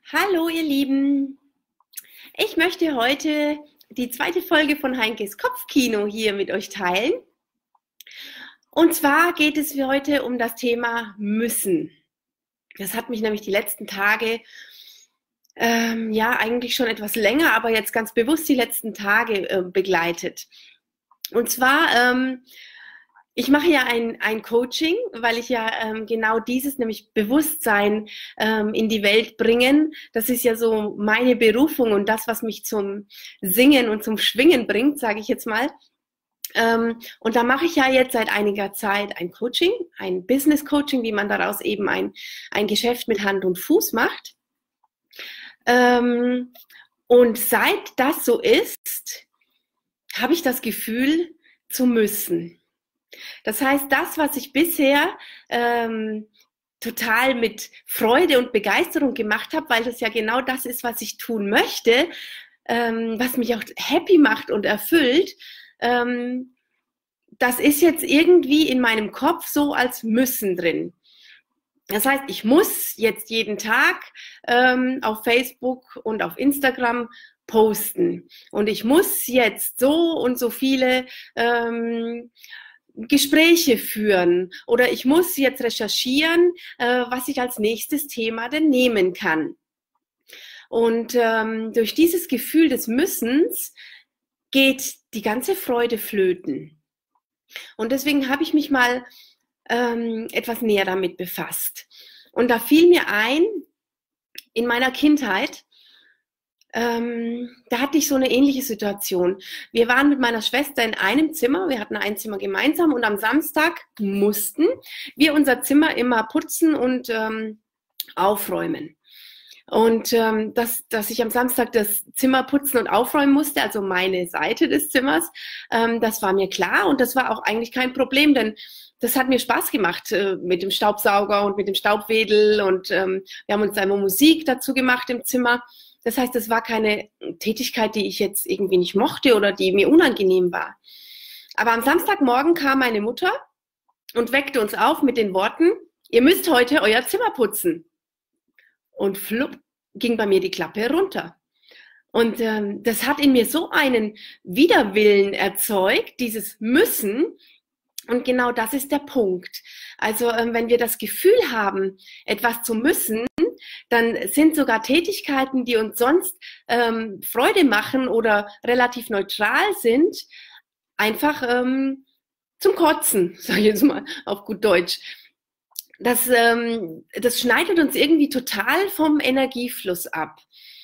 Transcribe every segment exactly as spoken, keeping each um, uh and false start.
Hallo ihr Lieben, ich möchte heute die zweite Folge von Heinkes Kopfkino hier mit euch teilen. Und zwar geht es für heute um das Thema Müssen. Das hat mich nämlich die letzten Tage, ähm, ja eigentlich schon etwas länger, aber jetzt ganz bewusst die letzten Tage äh, begleitet. Und zwar, ähm, ich mache ja ein, ein Coaching, weil ich ja ähm, genau dieses, nämlich Bewusstsein ähm, in die Welt bringen. Das ist ja so meine Berufung und das, was mich zum Singen und zum Schwingen bringt, sage ich jetzt mal. Ähm, und da mache ich ja jetzt seit einiger Zeit ein Coaching, ein Business Coaching, wie man daraus eben ein, ein Geschäft mit Hand und Fuß macht. Ähm, und seit das so ist, habe ich das Gefühl zu müssen. Das heißt, das, was ich bisher ähm, total mit Freude und Begeisterung gemacht habe, weil das ja genau das ist, was ich tun möchte, ähm, was mich auch happy macht und erfüllt, ähm, das ist jetzt irgendwie in meinem Kopf so als Müssen drin. Das heißt, ich muss jetzt jeden Tag ähm, auf Facebook und auf Instagram posten. Und ich muss jetzt so und so viele ähm, Gespräche führen oder ich muss jetzt recherchieren, äh, was ich als nächstes Thema denn nehmen kann. Und ähm, durch dieses Gefühl des Müssens geht die ganze Freude flöten. Und deswegen habe ich mich mal ähm, etwas näher damit befasst. Und da fiel mir ein, in meiner Kindheit, Ähm, da hatte ich so eine ähnliche Situation. Wir waren mit meiner Schwester in einem Zimmer, wir hatten ein Zimmer gemeinsam und am Samstag mussten wir unser Zimmer immer putzen und ähm, aufräumen. Und ähm, dass, dass ich am Samstag das Zimmer putzen und aufräumen musste, also meine Seite des Zimmers, ähm, das war mir klar und das war auch eigentlich kein Problem, denn das hat mir Spaß gemacht äh, mit dem Staubsauger und mit dem Staubwedel und ähm, wir haben uns einmal Musik dazu gemacht im Zimmer. Das heißt, das war keine Tätigkeit, die ich jetzt irgendwie nicht mochte oder die mir unangenehm war. Aber am Samstagmorgen kam meine Mutter und weckte uns auf mit den Worten, ihr müsst heute euer Zimmer putzen. Und flupp ging bei mir die Klappe runter. Und ähm, das hat in mir so einen Widerwillen erzeugt, dieses Müssen. Und genau das ist der Punkt. Also ähm, wenn wir das Gefühl haben, etwas zu müssen, dann sind sogar Tätigkeiten, die uns sonst ähm, Freude machen oder relativ neutral sind, einfach ähm, zum Kotzen, sage ich jetzt mal auf gut Deutsch. Das, ähm, das schneidet uns irgendwie total vom Energiefluss ab.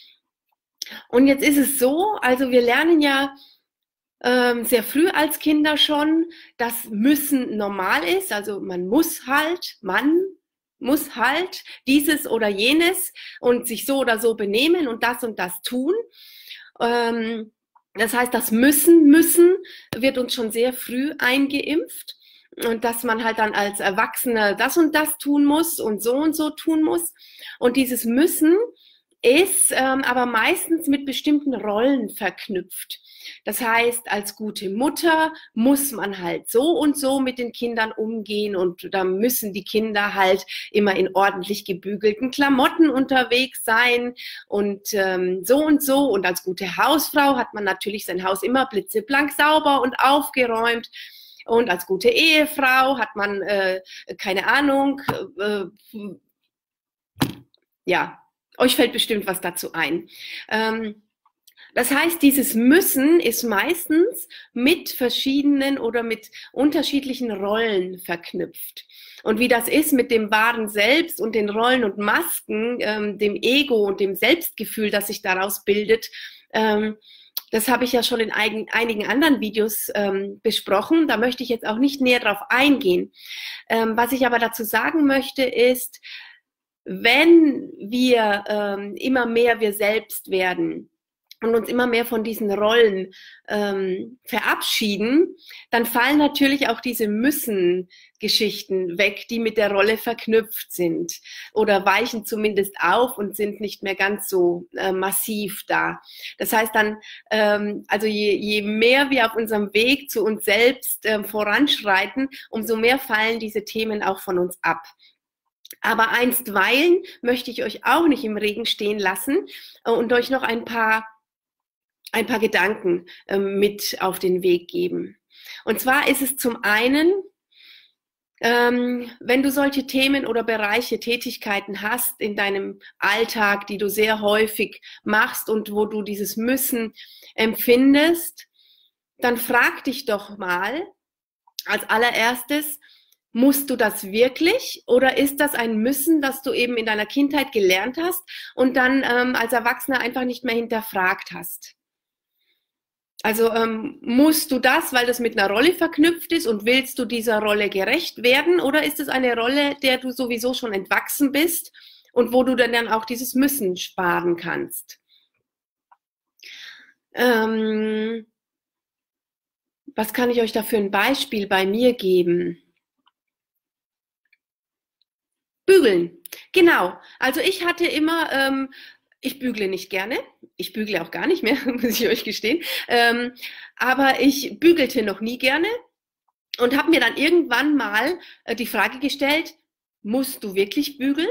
Und jetzt ist es so, also wir lernen ja ähm, sehr früh als Kinder schon, dass Müssen normal ist, also man muss halt, man muss halt dieses oder jenes und sich so oder so benehmen und das und das tun. Ähm, das heißt, das Müssen, Müssen wird uns schon sehr früh eingeimpft und dass man halt dann als Erwachsener das und das tun muss und so und so tun muss. Und dieses Müssen ist ähm, aber meistens mit bestimmten Rollen verknüpft. Das heißt, als gute Mutter muss man halt so und so mit den Kindern umgehen und da müssen die Kinder halt immer in ordentlich gebügelten Klamotten unterwegs sein und ähm, so und so. Und als gute Hausfrau hat man natürlich sein Haus immer blitzeblank sauber und aufgeräumt. Und als gute Ehefrau hat man, äh, keine Ahnung, äh, ja, euch fällt bestimmt was dazu ein. Ähm, Das heißt, dieses Müssen ist meistens mit verschiedenen oder mit unterschiedlichen Rollen verknüpft. Und wie das ist mit dem wahren Selbst und den Rollen und Masken, ähm, dem Ego und dem Selbstgefühl, das sich daraus bildet, ähm, das habe ich ja schon in eigen, einigen anderen Videos ähm, besprochen. Da möchte ich jetzt auch nicht näher drauf eingehen. Ähm, was ich aber dazu sagen möchte ist, wenn wir ähm, immer mehr wir selbst werden und uns immer mehr von diesen Rollen ähm, verabschieden, dann fallen natürlich auch diese Müssen-Geschichten weg, die mit der Rolle verknüpft sind oder weichen zumindest auf und sind nicht mehr ganz so äh, massiv da. Das heißt dann, ähm, also je, je mehr wir auf unserem Weg zu uns selbst ähm, voranschreiten, umso mehr fallen diese Themen auch von uns ab. Aber einstweilen möchte ich euch auch nicht im Regen stehen lassen und euch noch ein paar, ein paar Gedanken ähm, mit auf den Weg geben. Und zwar ist es zum einen, ähm, wenn du solche Themen oder Bereiche, Tätigkeiten hast in deinem Alltag, die du sehr häufig machst und wo du dieses Müssen empfindest, dann frag dich doch mal als allererstes, musst du das wirklich oder ist das ein Müssen, das du eben in deiner Kindheit gelernt hast und dann ähm, als Erwachsener einfach nicht mehr hinterfragt hast? Also ähm, musst du das, weil das mit einer Rolle verknüpft ist und willst du dieser Rolle gerecht werden oder ist es eine Rolle, der du sowieso schon entwachsen bist und wo du dann, dann auch dieses Müssen sparen kannst? Ähm, was kann ich euch da für ein Beispiel bei mir geben? Bügeln, genau. Also ich hatte immer, ähm, ich bügle nicht gerne, ich bügle auch gar nicht mehr, muss ich euch gestehen, ähm, aber ich bügelte noch nie gerne und habe mir dann irgendwann mal äh, die Frage gestellt, musst du wirklich bügeln?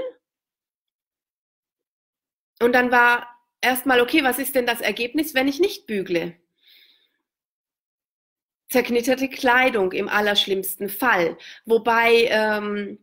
Und dann war erstmal, okay, was ist denn das Ergebnis, wenn ich nicht bügle? Zerknitterte Kleidung im allerschlimmsten Fall, wobei ähm,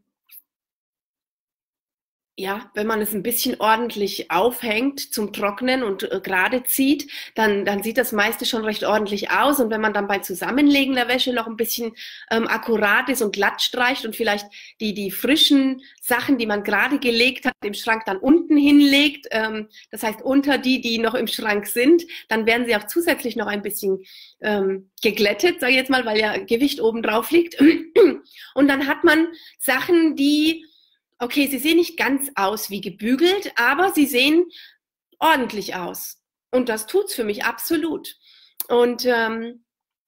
ja, wenn man es ein bisschen ordentlich aufhängt zum Trocknen und äh, gerade zieht, dann, dann sieht das meiste schon recht ordentlich aus. Und wenn man dann beim Zusammenlegen der Wäsche noch ein bisschen ähm, akkurat ist und glatt streicht und vielleicht die, die frischen Sachen, die man gerade gelegt hat, im Schrank dann unten hinlegt, ähm, das heißt unter die, die noch im Schrank sind, dann werden sie auch zusätzlich noch ein bisschen ähm, geglättet, sage ich jetzt mal, weil ja Gewicht oben drauf liegt. Und dann hat man Sachen, die okay, sie sehen nicht ganz aus wie gebügelt, aber sie sehen ordentlich aus. Und das tut's für mich absolut. Und ähm,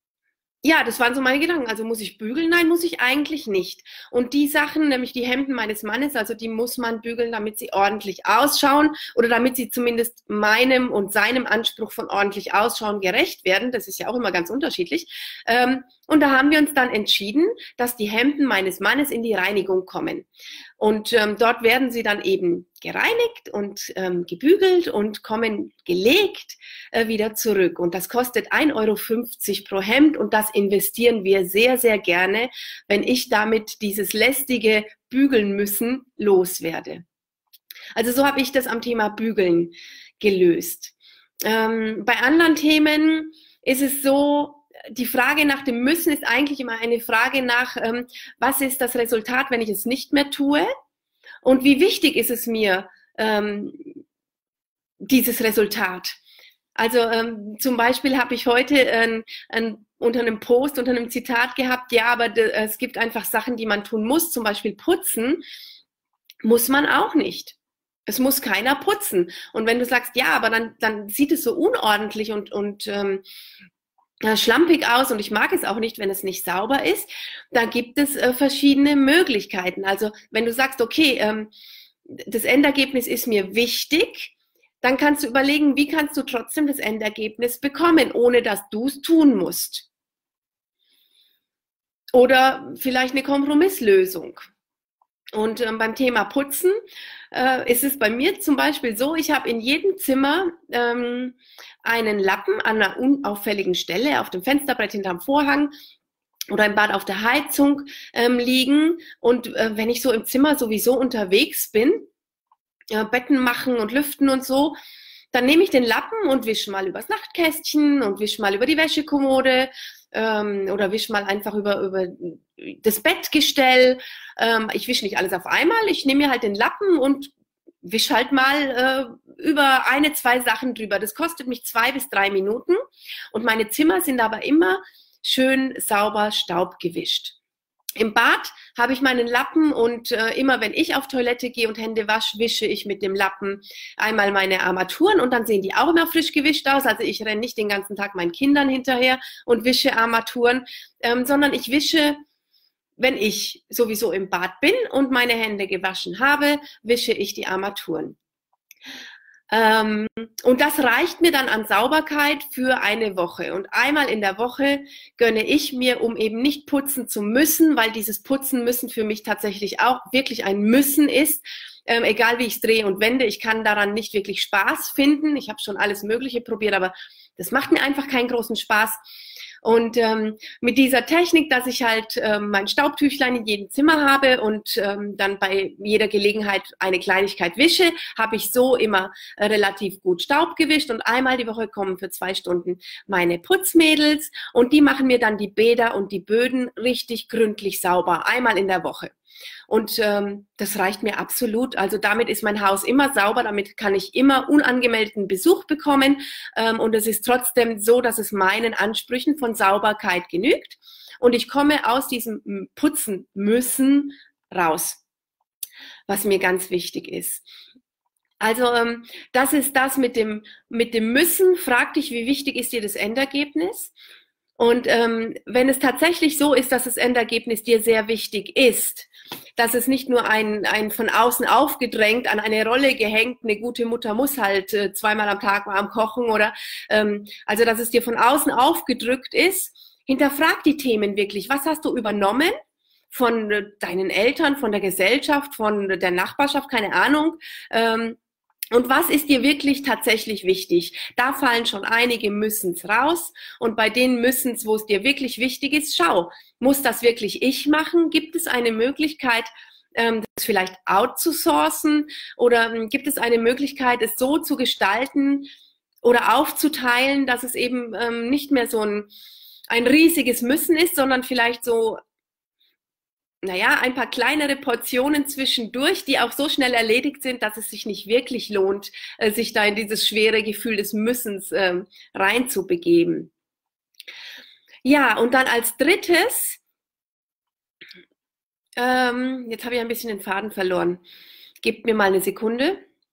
ja, das waren so meine Gedanken. Also muss ich bügeln? Nein, muss ich eigentlich nicht. Und die Sachen, nämlich die Hemden meines Mannes, also die muss man bügeln, damit sie ordentlich ausschauen oder damit sie zumindest meinem und seinem Anspruch von ordentlich ausschauen gerecht werden. Das ist ja auch immer ganz unterschiedlich. Ähm, und da haben wir uns dann entschieden, dass die Hemden meines Mannes in die Reinigung kommen. Und ähm, dort werden sie dann eben gereinigt und ähm, gebügelt und kommen gelegt äh, wieder zurück. Und das kostet ein Euro fünfzig pro Hemd und das investieren wir sehr, sehr gerne, wenn ich damit dieses lästige Bügeln müssen loswerde. Also so habe ich das am Thema Bügeln gelöst. Ähm, bei anderen Themen ist es so, die Frage nach dem Müssen ist eigentlich immer eine Frage nach, ähm, was ist das Resultat, wenn ich es nicht mehr tue? Und wie wichtig ist es mir, ähm, dieses Resultat? Also ähm, zum Beispiel habe ich heute ähm, ein, unter einem Post, unter einem Zitat gehabt, ja, aber de, es gibt einfach Sachen, die man tun muss, zum Beispiel putzen, muss man auch nicht. Es muss keiner putzen. Und wenn du sagst, ja, aber dann, dann sieht es so unordentlich und, und ähm, schlampig aus und ich mag es auch nicht, wenn es nicht sauber ist, da gibt es äh, verschiedene Möglichkeiten. Also wenn du sagst, okay, ähm, das Endergebnis ist mir wichtig, dann kannst du überlegen, wie kannst du trotzdem das Endergebnis bekommen, ohne dass du es tun musst. Oder vielleicht eine Kompromisslösung. Und ähm, beim Thema Putzen äh, ist es bei mir zum Beispiel so, ich habe in jedem Zimmer ähm, einen Lappen an einer unauffälligen Stelle, auf dem Fensterbrett hinterm Vorhang oder im Bad auf der Heizung ähm, liegen. Und äh, wenn ich so im Zimmer sowieso unterwegs bin, äh, Betten machen und lüften und so, dann nehme ich den Lappen und wische mal übers Nachtkästchen und wische mal über die Wäschekommode ähm, oder wische mal einfach über, über das Bettgestell. Ähm, ich wische nicht alles auf einmal. Ich nehme mir halt den Lappen und wische halt mal äh, über eine, zwei Sachen drüber. Das kostet mich zwei bis drei Minuten und meine Zimmer sind aber immer schön sauber staubgewischt. Im Bad habe ich meinen Lappen und äh, immer wenn ich auf Toilette gehe und Hände wasche, wische ich mit dem Lappen einmal meine Armaturen und dann sehen die auch immer frisch gewischt aus. Also ich renne nicht den ganzen Tag meinen Kindern hinterher und wische Armaturen, ähm, sondern ich wische, wenn ich sowieso im Bad bin und meine Hände gewaschen habe, wische ich die Armaturen. Ähm, und das reicht mir dann an Sauberkeit für eine Woche. Und einmal in der Woche gönne ich mir, um eben nicht putzen zu müssen, weil dieses Putzen müssen für mich tatsächlich auch wirklich ein Müssen ist. Ähm, egal wie ich es drehe und wende, ich kann daran nicht wirklich Spaß finden. Ich habe schon alles Mögliche probiert, aber das macht mir einfach keinen großen Spaß. Und ähm, mit dieser Technik, dass ich halt ähm, mein Staubtüchlein in jedem Zimmer habe und ähm, dann bei jeder Gelegenheit eine Kleinigkeit wische, habe ich so immer äh, relativ gut Staub gewischt. Und einmal die Woche kommen für zwei Stunden meine Putzmädels und die machen mir dann die Bäder und die Böden richtig gründlich sauber, einmal in der Woche. Und ähm, das reicht mir absolut. Also damit ist mein Haus immer sauber, damit kann ich immer unangemeldeten Besuch bekommen. Ähm, und es ist trotzdem so, dass es meinen Ansprüchen von Sauberkeit genügt. Und ich komme aus diesem Putzen müssen raus, was mir ganz wichtig ist. Also ähm, das ist das mit dem, mit dem Müssen. Frag dich, wie wichtig ist dir das Endergebnis? Und ähm, wenn es tatsächlich so ist, dass das Endergebnis dir sehr wichtig ist, dass es nicht nur ein, ein von außen aufgedrängt, an eine Rolle gehängt, eine gute Mutter muss halt äh, zweimal am Tag warm kochen oder ähm, also dass es dir von außen aufgedrückt ist, hinterfrag die Themen wirklich. Was hast du übernommen von äh, deinen Eltern, von der Gesellschaft, von der Nachbarschaft, keine Ahnung, ähm, und was ist dir wirklich tatsächlich wichtig? Da fallen schon einige Müssens raus. Und bei den Müssens, wo es dir wirklich wichtig ist, schau, muss das wirklich ich machen? Gibt es eine Möglichkeit, ähm, das vielleicht outzusourcen? Oder ähm, gibt es eine Möglichkeit, es so zu gestalten oder aufzuteilen, dass es eben ähm, nicht mehr so ein, ein riesiges Müssen ist, sondern vielleicht so, naja, ein paar kleinere Portionen zwischendurch, die auch so schnell erledigt sind, dass es sich nicht wirklich lohnt, äh, sich da in dieses schwere Gefühl des Müssens ähm, reinzubegeben. Ja, und dann als drittes, ähm, jetzt habe ich ein bisschen den Faden verloren. Gebt mir mal eine Sekunde.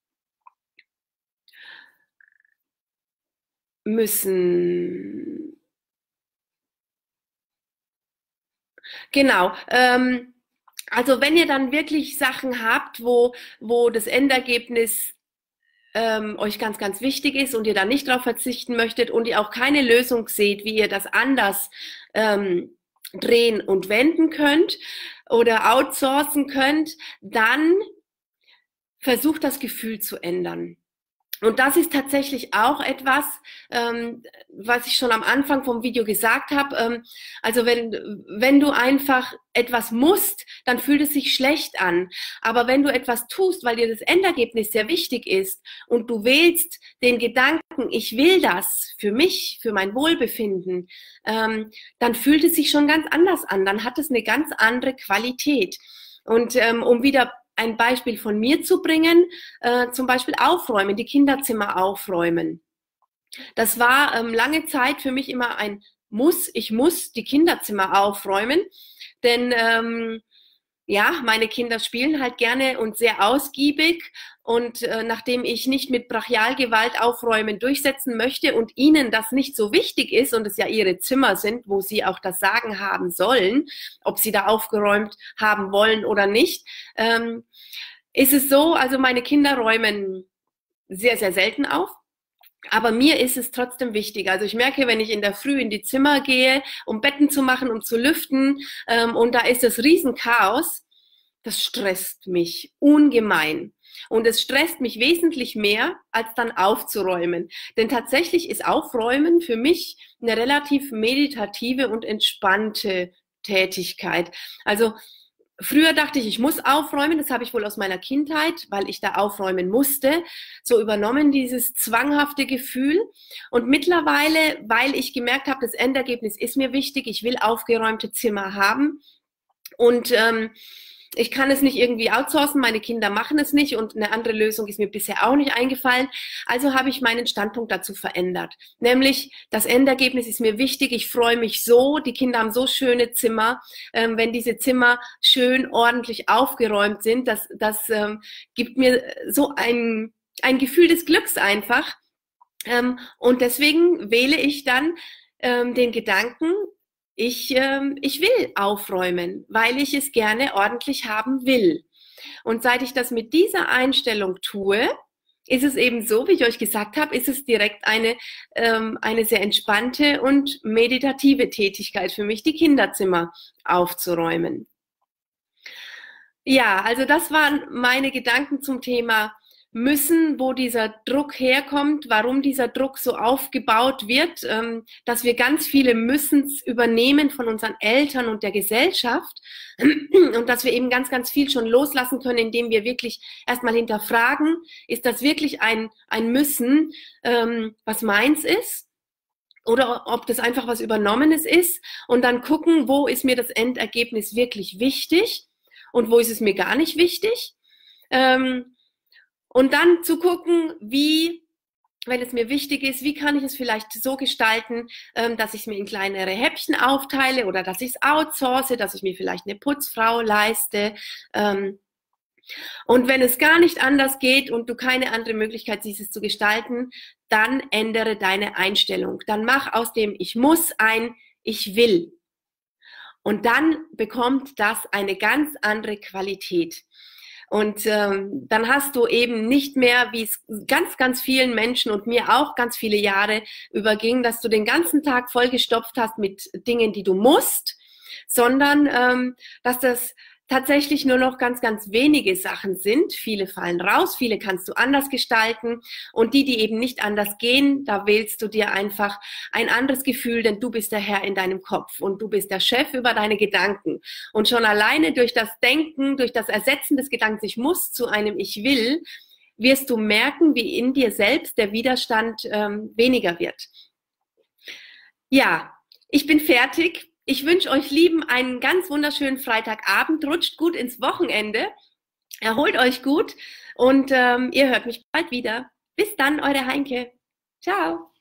Müssen. Genau. Ähm, also wenn ihr dann wirklich Sachen habt, wo, wo das Endergebnis ähm, euch ganz, ganz wichtig ist und ihr da nicht drauf verzichten möchtet und ihr auch keine Lösung seht, wie ihr das anders ähm, drehen und wenden könnt oder outsourcen könnt, dann versucht das Gefühl zu ändern. Und das ist tatsächlich auch etwas, ähm, was ich schon am Anfang vom Video gesagt habe. Ähm, also wenn, wenn du einfach etwas musst, dann fühlt es sich schlecht an. Aber wenn du etwas tust, weil dir das Endergebnis sehr wichtig ist und du wählst den Gedanken, ich will das für mich, für mein Wohlbefinden, ähm, dann fühlt es sich schon ganz anders an. Dann hat es eine ganz andere Qualität. Und ähm, um wieder ein Beispiel von mir zu bringen, äh, zum Beispiel aufräumen, die Kinderzimmer aufräumen. Das war ähm, lange Zeit für mich immer ein Muss, ich muss die Kinderzimmer aufräumen, denn ähm, ja, meine Kinder spielen halt gerne und sehr ausgiebig und äh, nachdem ich nicht mit Brachialgewalt aufräumen durchsetzen möchte und ihnen das nicht so wichtig ist und es ja ihre Zimmer sind, wo sie auch das Sagen haben sollen, ob sie da aufgeräumt haben wollen oder nicht, ähm, ist es so, also meine Kinder räumen sehr, sehr selten auf. Aber mir ist es trotzdem wichtig. Also ich merke, wenn ich in der Früh in die Zimmer gehe, um Betten zu machen, um zu lüften, ähm, und da ist das Riesenchaos, das stresst mich ungemein. Und es stresst mich wesentlich mehr, als dann aufzuräumen. Denn tatsächlich ist Aufräumen für mich eine relativ meditative und entspannte Tätigkeit. Also früher dachte ich, ich muss aufräumen, das habe ich wohl aus meiner Kindheit, weil ich da aufräumen musste, so übernommen, dieses zwanghafte Gefühl. Und mittlerweile, weil ich gemerkt habe, das Endergebnis ist mir wichtig, ich will aufgeräumte Zimmer haben und ähm, ich kann es nicht irgendwie outsourcen, meine Kinder machen es nicht und eine andere Lösung ist mir bisher auch nicht eingefallen. Also habe ich meinen Standpunkt dazu verändert. Nämlich, das Endergebnis ist mir wichtig, ich freue mich so, die Kinder haben so schöne Zimmer, ähm, wenn diese Zimmer schön ordentlich aufgeräumt sind, das, das ähm, gibt mir so ein, ein Gefühl des Glücks einfach. Ähm, und deswegen wähle ich dann ähm, den Gedanken, Ich, ähm, ich will aufräumen, weil ich es gerne ordentlich haben will. Und seit ich das mit dieser Einstellung tue, ist es eben so, wie ich euch gesagt habe, ist es direkt eine, ähm, eine sehr entspannte und meditative Tätigkeit für mich, die Kinderzimmer aufzuräumen. Ja, also das waren meine Gedanken zum Thema müssen, wo dieser Druck herkommt, warum dieser Druck so aufgebaut wird, ähm, dass wir ganz viele Müssens übernehmen von unseren Eltern und der Gesellschaft und dass wir eben ganz, ganz viel schon loslassen können, indem wir wirklich erstmal hinterfragen, ist das wirklich ein, ein Müssen, ähm, was meins ist? Oder ob das einfach was Übernommenes ist und dann gucken, wo ist mir das Endergebnis wirklich wichtig und wo ist es mir gar nicht wichtig. Ähm, Und dann zu gucken, wie, wenn es mir wichtig ist, wie kann ich es vielleicht so gestalten, dass ich es mir in kleinere Häppchen aufteile oder dass ich es outsource, dass ich mir vielleicht eine Putzfrau leiste. Und wenn es gar nicht anders geht und du keine andere Möglichkeit siehst, es zu gestalten, dann ändere deine Einstellung. Dann mach aus dem Ich muss ein Ich will. Und dann bekommt das eine ganz andere Qualität. Und ähm, dann hast du eben nicht mehr, wie es ganz, ganz vielen Menschen und mir auch ganz viele Jahre überging, dass du den ganzen Tag vollgestopft hast mit Dingen, die du musst, sondern ähm, dass das tatsächlich nur noch ganz, ganz wenige Sachen sind. Viele fallen raus, viele kannst du anders gestalten und die, die eben nicht anders gehen, da wählst du dir einfach ein anderes Gefühl, denn du bist der Herr in deinem Kopf und du bist der Chef über deine Gedanken. Und schon alleine durch das Denken, durch das Ersetzen des Gedankens, ich muss zu einem Ich will, wirst du merken, wie in dir selbst der Widerstand ähm, weniger wird. Ja, ich bin fertig. Ich wünsche euch Lieben einen ganz wunderschönen Freitagabend. Rutscht gut ins Wochenende. Erholt euch gut und ähm, ihr hört mich bald wieder. Bis dann, eure Heinke. Ciao.